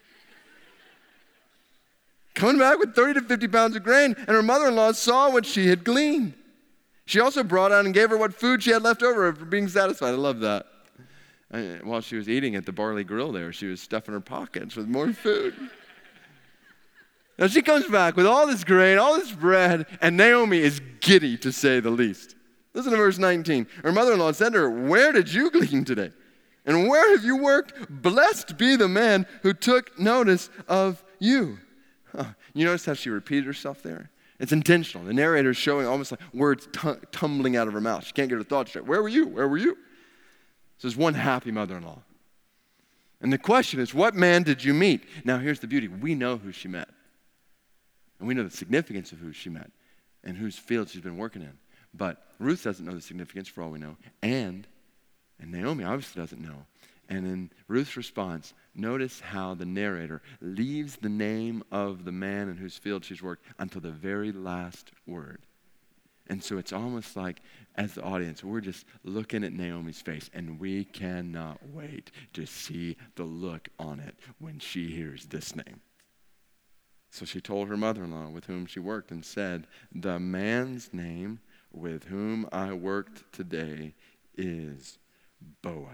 Speaker 1: Coming back with thirty to fifty pounds of grain, and her mother-in-law saw what she had gleaned. She also brought out and gave her what food she had left over for being satisfied. I love that. I, while she was eating at the barley grill there, she was stuffing her pockets with more food. Now she comes back with all this grain, all this bread, and Naomi is giddy, to say the least. Listen to verse nineteen. Her mother-in-law said to her, where did you glean today? And where have you worked? Blessed be the man who took notice of you. Huh. You notice how she repeated herself there? It's intentional. The narrator is showing almost like words t- tumbling out of her mouth. She can't get her thoughts straight. Where were you? Where were you? So there's one happy mother-in-law. And the question is, what man did you meet? Now here's the beauty. We know who she met. And we know the significance of who she met and whose field she's been working in. But Ruth doesn't know the significance for all we know. And, and Naomi obviously doesn't know. And in Ruth's response, notice how the narrator leaves the name of the man in whose field she's worked until the very last word. And so it's almost like, as the audience, we're just looking at Naomi's face, and we cannot wait to see the look on it when she hears this name. So she told her mother-in-law with whom she worked and said, the man's name with whom I worked today is Boaz.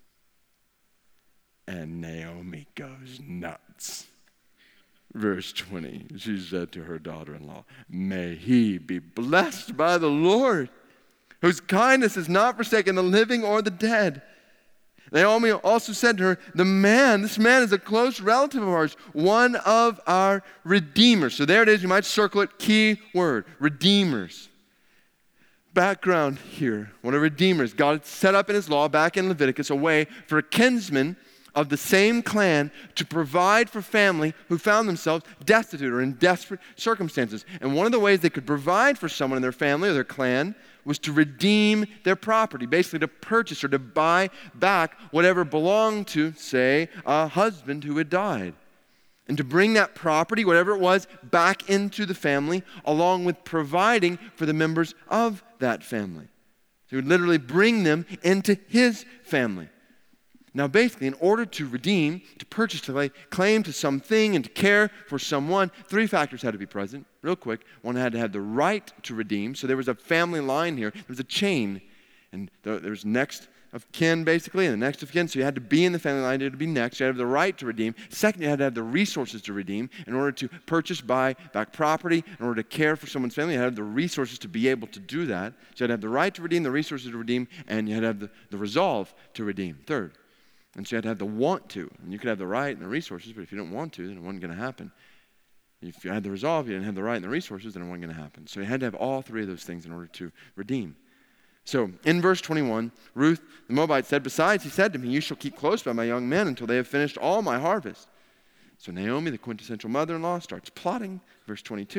Speaker 1: And Naomi goes nuts. Verse twenty, she said to her daughter-in-law, may he be blessed by the Lord, whose kindness has not forsaken the living or the dead. Naomi also said to her, the man, this man is a close relative of ours, one of our redeemers. So there it is, you might circle it, key word, redeemers. Background here, what a redeemer is. God set up in his law back in Leviticus a way for a kinsman of the same clan to provide for family who found themselves destitute or in desperate circumstances. And one of the ways they could provide for someone in their family or their clan was to redeem their property, basically to purchase or to buy back whatever belonged to, say, a husband who had died. And to bring that property, whatever it was, back into the family, along with providing for the members of that family. So he would literally bring them into his family. Now, basically, in order to redeem, to purchase, to lay claim to something and to care for someone, three factors had to be present. Real quick, one had to have the right to redeem. So there was a family line here. There was a chain. And there was next of kin, basically, and the next of kin. So you had to be in the family line. You had to be next. You had to have the right to redeem. Second, you had to have the resources to redeem. In order to purchase, buy back property, in order to care for someone's family, you had to have the resources to be able to do that. So you had to have the right to redeem, the resources to redeem, and you had to have the, the resolve to redeem. Third. And so you had to have the want to. And you could have the right and the resources, but if you don't want to, then it wasn't going to happen. If you had the resolve, you didn't have the right and the resources, then it wasn't going to happen. So you had to have all three of those things in order to redeem. So in verse twenty-one, Ruth the Moabite said, besides, he said to me, you shall keep close by my young men until they have finished all my harvest. So Naomi, the quintessential mother-in-law, starts plotting. Verse twenty-two,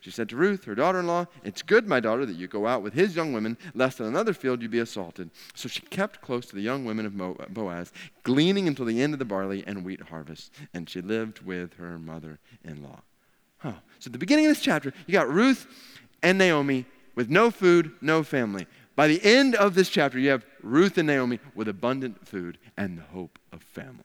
Speaker 1: She said to Ruth, her daughter-in-law, "It's good, my daughter, that you go out with his young women, lest in another field you be assaulted." So she kept close to the young women of Mo- Boaz, gleaning until the end of the barley and wheat harvest. And she lived with her mother-in-law. Huh. So at the beginning of this chapter, you got Ruth and Naomi with no food, no family. By the end of this chapter, you have Ruth and Naomi with abundant food and the hope of family.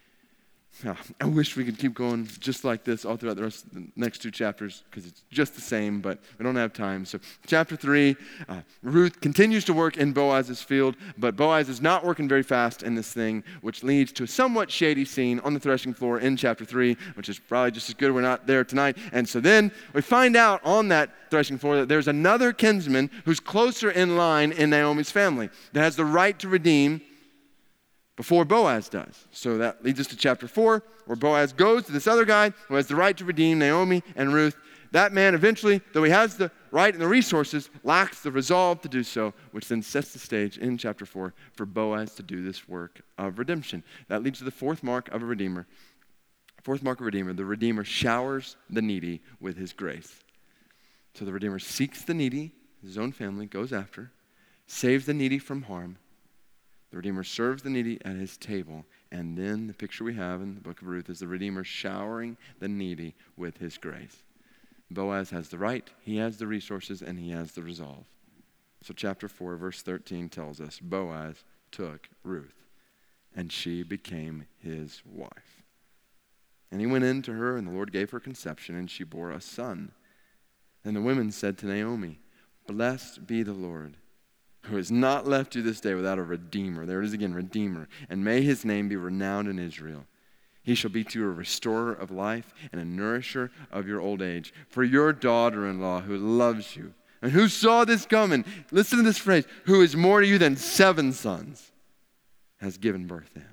Speaker 1: Oh, I wish we could keep going just like this all throughout the rest of the next two chapters because it's just the same, but we don't have time. So chapter three, uh, Ruth continues to work in Boaz's field, but Boaz is not working very fast in this thing, which leads to a somewhat shady scene on the threshing floor in chapter three, which is probably just as good we're not there tonight. And so then we find out on that threshing floor that there's another kinsman who's closer in line in Naomi's family that has the right to redeem before Boaz does. So that leads us to chapter four, where Boaz goes to this other guy who has the right to redeem Naomi and Ruth. That man eventually, though he has the right and the resources, lacks the resolve to do so, which then sets the stage in chapter four for Boaz to do this work of redemption. That leads to the fourth mark of a redeemer. Fourth mark of a redeemer, the redeemer showers the needy with his grace. So the redeemer seeks the needy, his own family, goes after, saves the needy from harm. The Redeemer serves the needy at his table. And then the picture we have in the book of Ruth is the Redeemer showering the needy with his grace. Boaz has the right, he has the resources, and he has the resolve. So chapter four, verse thirteen tells us, Boaz took Ruth, and she became his wife. And he went in to her, and the Lord gave her conception, and she bore a son. And the women said to Naomi, "Blessed be the Lord, who has not left you this day without a redeemer." There it is again, redeemer. "And may his name be renowned in Israel. He shall be to you a restorer of life and a nourisher of your old age. For your daughter-in-law who loves you and who saw this coming," listen to this phrase, "who is more to you than seven sons, has given birth to him."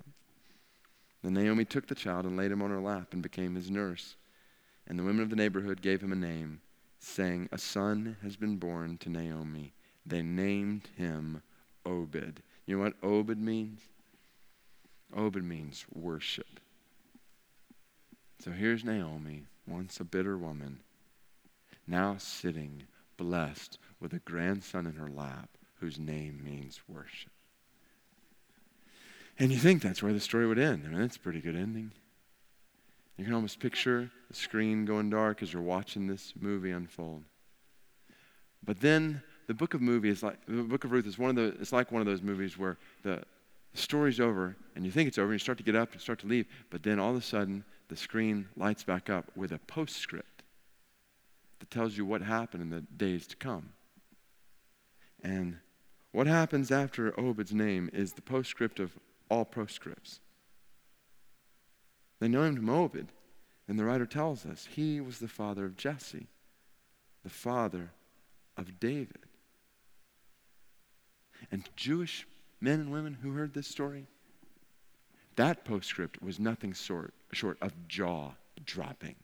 Speaker 1: Then Naomi took the child and laid him on her lap and became his nurse. And the women of the neighborhood gave him a name, saying, "A son has been born to Naomi." They named him Obed. You know what Obed means? Obed means worship. So here's Naomi, once a bitter woman, now sitting blessed with a grandson in her lap whose name means worship. And you think that's where the story would end. I mean, that's a pretty good ending. You can almost picture the screen going dark as you're watching this movie unfold. But then the book of movie is like the book of Ruth is one of the it's like one of those movies where the, the story's over and you think it's over and you start to get up and start to leave, but then all of a sudden the screen lights back up with a postscript that tells you what happened in the days to come. And what happens after Obed's name is the postscript of all postscripts. They named him Obed, and the writer tells us he was the father of Jesse, the father of David. And Jewish men and women who heard this story, that postscript was nothing short, short of jaw-dropping.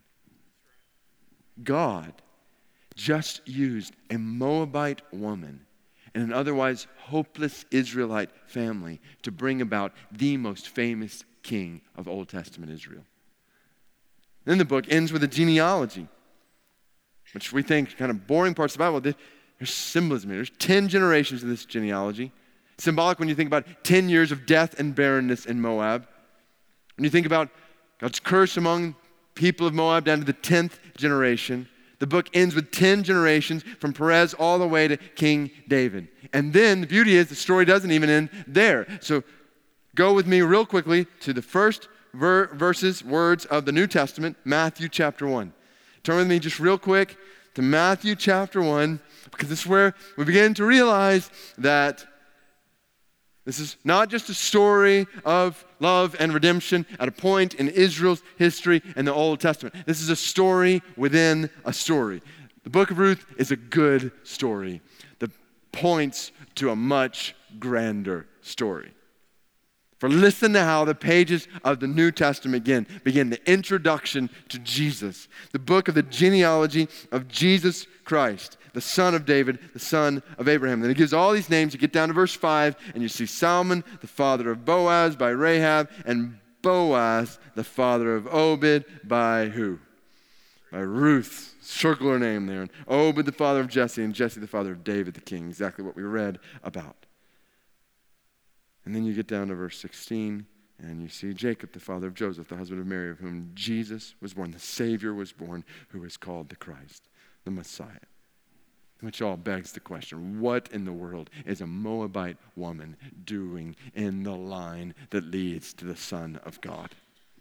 Speaker 1: God just used a Moabite woman and an otherwise hopeless Israelite family to bring about the most famous king of Old Testament Israel. Then the book ends with a genealogy, which we think kind of boring parts of the Bible. There's symbolism here. There's ten generations in this genealogy. Symbolic when you think about ten years of death and barrenness in Moab. When you think about God's curse among people of Moab down to the tenth generation, the book ends with ten generations from Perez all the way to King David. And then the beauty is the story doesn't even end there. So go with me real quickly to the first ver- verses, words of the New Testament, Matthew chapter one. Turn with me just real quick to Matthew chapter one, because this is where we begin to realize that this is not just a story of love and redemption at a point in Israel's history in the Old Testament. This is a story within a story. The book of Ruth is a good story that points to a much grander story. For listen to how the pages of the New Testament begin, begin the introduction to Jesus, the book of the genealogy of Jesus Christ, the son of David, the son of Abraham. Then it gives all these names. You get down to verse five, and you see Salmon, the father of Boaz by Rahab, and Boaz, the father of Obed by who? By Ruth, circle her name there. And Obed, the father of Jesse, and Jesse, the father of David, the king. Exactly what we read about. And then you get down to verse sixteen, and you see Jacob, the father of Joseph, the husband of Mary, of whom Jesus was born, the Savior was born, who is called the Christ, the Messiah. Which all begs the question, what in the world is a Moabite woman doing in the line that leads to the Son of God?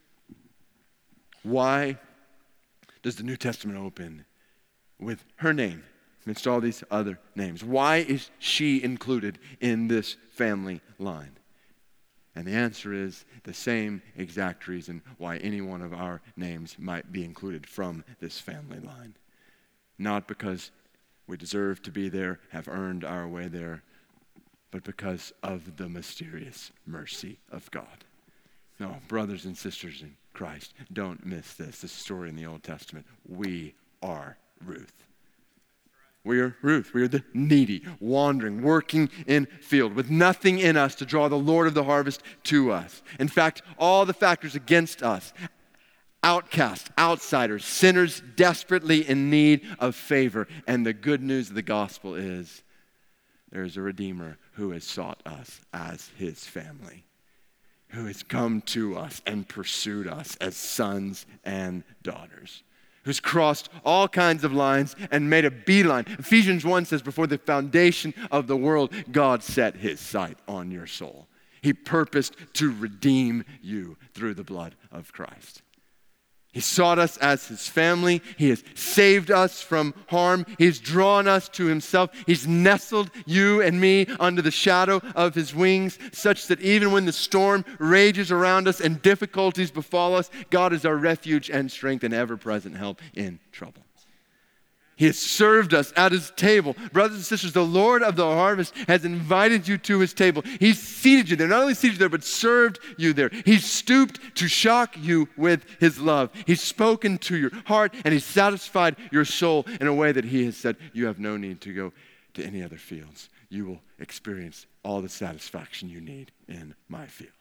Speaker 1: Why does the New Testament open with her name amidst all these other names? Why is she included in this family line? And the answer is the same exact reason why any one of our names might be included from this family line. Not because we deserve to be there, have earned our way there, but because of the mysterious mercy of God. No, brothers and sisters in Christ, don't miss this. This story in the Old Testament. We are Ruth. We are Ruth. We are the needy, wandering, working in field, with nothing in us to draw the Lord of the harvest to us. In fact, all the factors against us, outcasts, outsiders, sinners desperately in need of favor. And the good news of the gospel is there is a Redeemer who has sought us as his family, who has come to us and pursued us as sons and daughters, who's crossed all kinds of lines and made a beeline. Ephesians one says, before the foundation of the world, God set his sight on your soul. He purposed to redeem you through the blood of Christ. He sought us as his family. He has saved us from harm. He's drawn us to himself. He's nestled you and me under the shadow of his wings, such that even when the storm rages around us and difficulties befall us, God is our refuge and strength and ever-present help in trouble. He has served us at his table. Brothers and sisters, the Lord of the harvest has invited you to his table. He's seated you there. Not only seated you there, but served you there. He's stooped to shock you with his love. He's spoken to your heart, and he's satisfied your soul in a way that he has said, you have no need to go to any other fields. You will experience all the satisfaction you need in my field.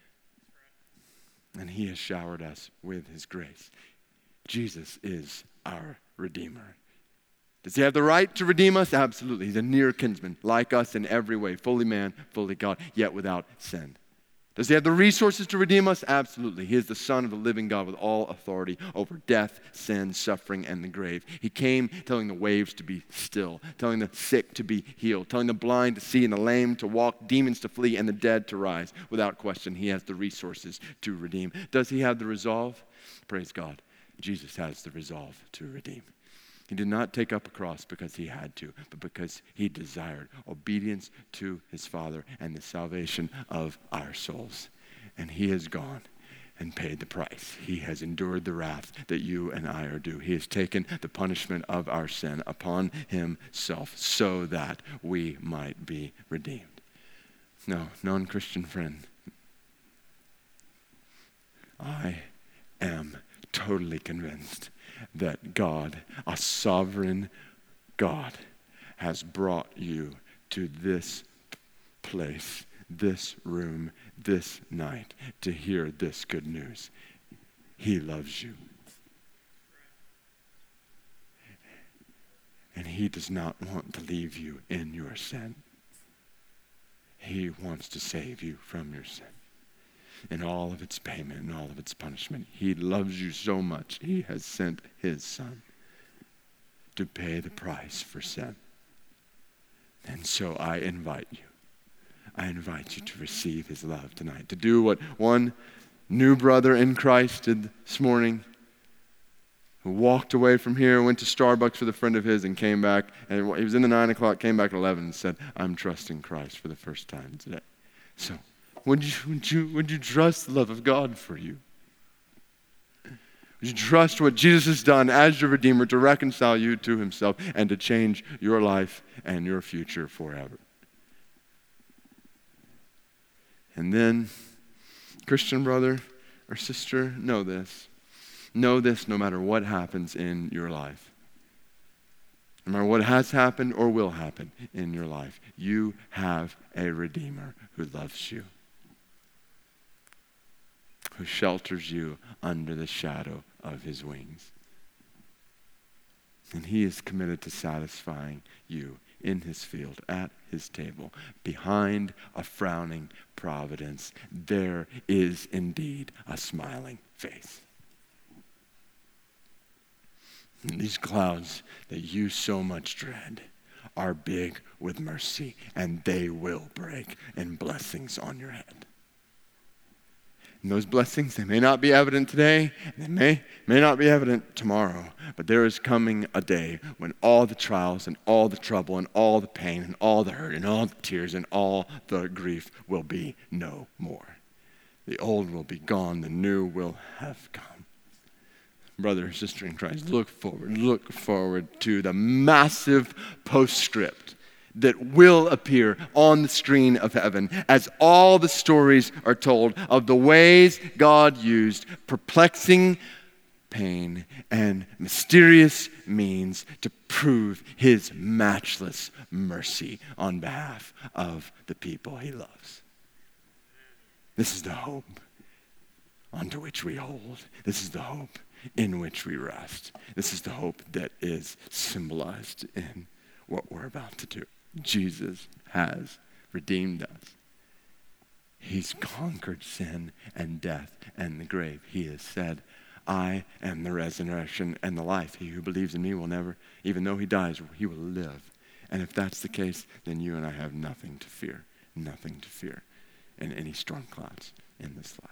Speaker 1: And he has showered us with his grace. Jesus is our Redeemer. Does he have the right to redeem us? Absolutely. He's a near kinsman, like us in every way, fully man, fully God, yet without sin. Does he have the resources to redeem us? Absolutely. He is the Son of the living God with all authority over death, sin, suffering, and the grave. He came telling the waves to be still, telling the sick to be healed, telling the blind to see and the lame to walk, demons to flee, and the dead to rise. Without question, he has the resources to redeem. Does he have the resolve? Praise God. Jesus has the resolve to redeem. He did not take up a cross because he had to, but because he desired obedience to his Father and the salvation of our souls. And he has gone and paid the price. He has endured the wrath that you and I are due. He has taken the punishment of our sin upon himself so that we might be redeemed. No, non-Christian friend, I am totally convinced that God, a sovereign God, has brought you to this place, this room, this night to hear this good news. He loves you. And he does not want to leave you in your sin. He wants to save you from your sin. In all of its payment and all of its punishment. He loves you so much, he has sent his Son to pay the price for sin. And so I invite you, I invite you to receive his love tonight, to do what one new brother in Christ did this morning, who walked away from here, went to Starbucks with a friend of his and came back, and he was in the nine o'clock, came back at eleven and said, I'm trusting Christ for the first time today. So, Would you, would, you, would you trust the love of God for you? Would you trust what Jesus has done as your Redeemer to reconcile you to himself and to change your life and your future forever? And then, Christian brother or sister, know this. Know this no matter what happens in your life. No matter what has happened or will happen in your life, you have a Redeemer who loves you, who shelters you under the shadow of his wings. And he is committed to satisfying you in his field, at his table, behind a frowning providence. There is indeed a smiling face. And these clouds that you so much dread are big with mercy, and they will break in blessings on your head. And those blessings, they may not be evident today, they may, may not be evident tomorrow, but there is coming a day when all the trials and all the trouble and all the pain and all the hurt and all the tears and all the grief will be no more. The old will be gone, the new will have come. Brother or sister in Christ, look forward, look forward to the massive postscript that will appear on the screen of heaven as all the stories are told of the ways God used perplexing pain and mysterious means to prove his matchless mercy on behalf of the people he loves. This is the hope onto which we hold. This is the hope in which we rest. This is the hope that is symbolized in what we're about to do. Jesus has redeemed us. He's conquered sin and death and the grave. He has said, I am the resurrection and the life. He who believes in me will never, even though he dies, he will live. And if that's the case, then you and I have nothing to fear, nothing to fear in any storm clouds in this life.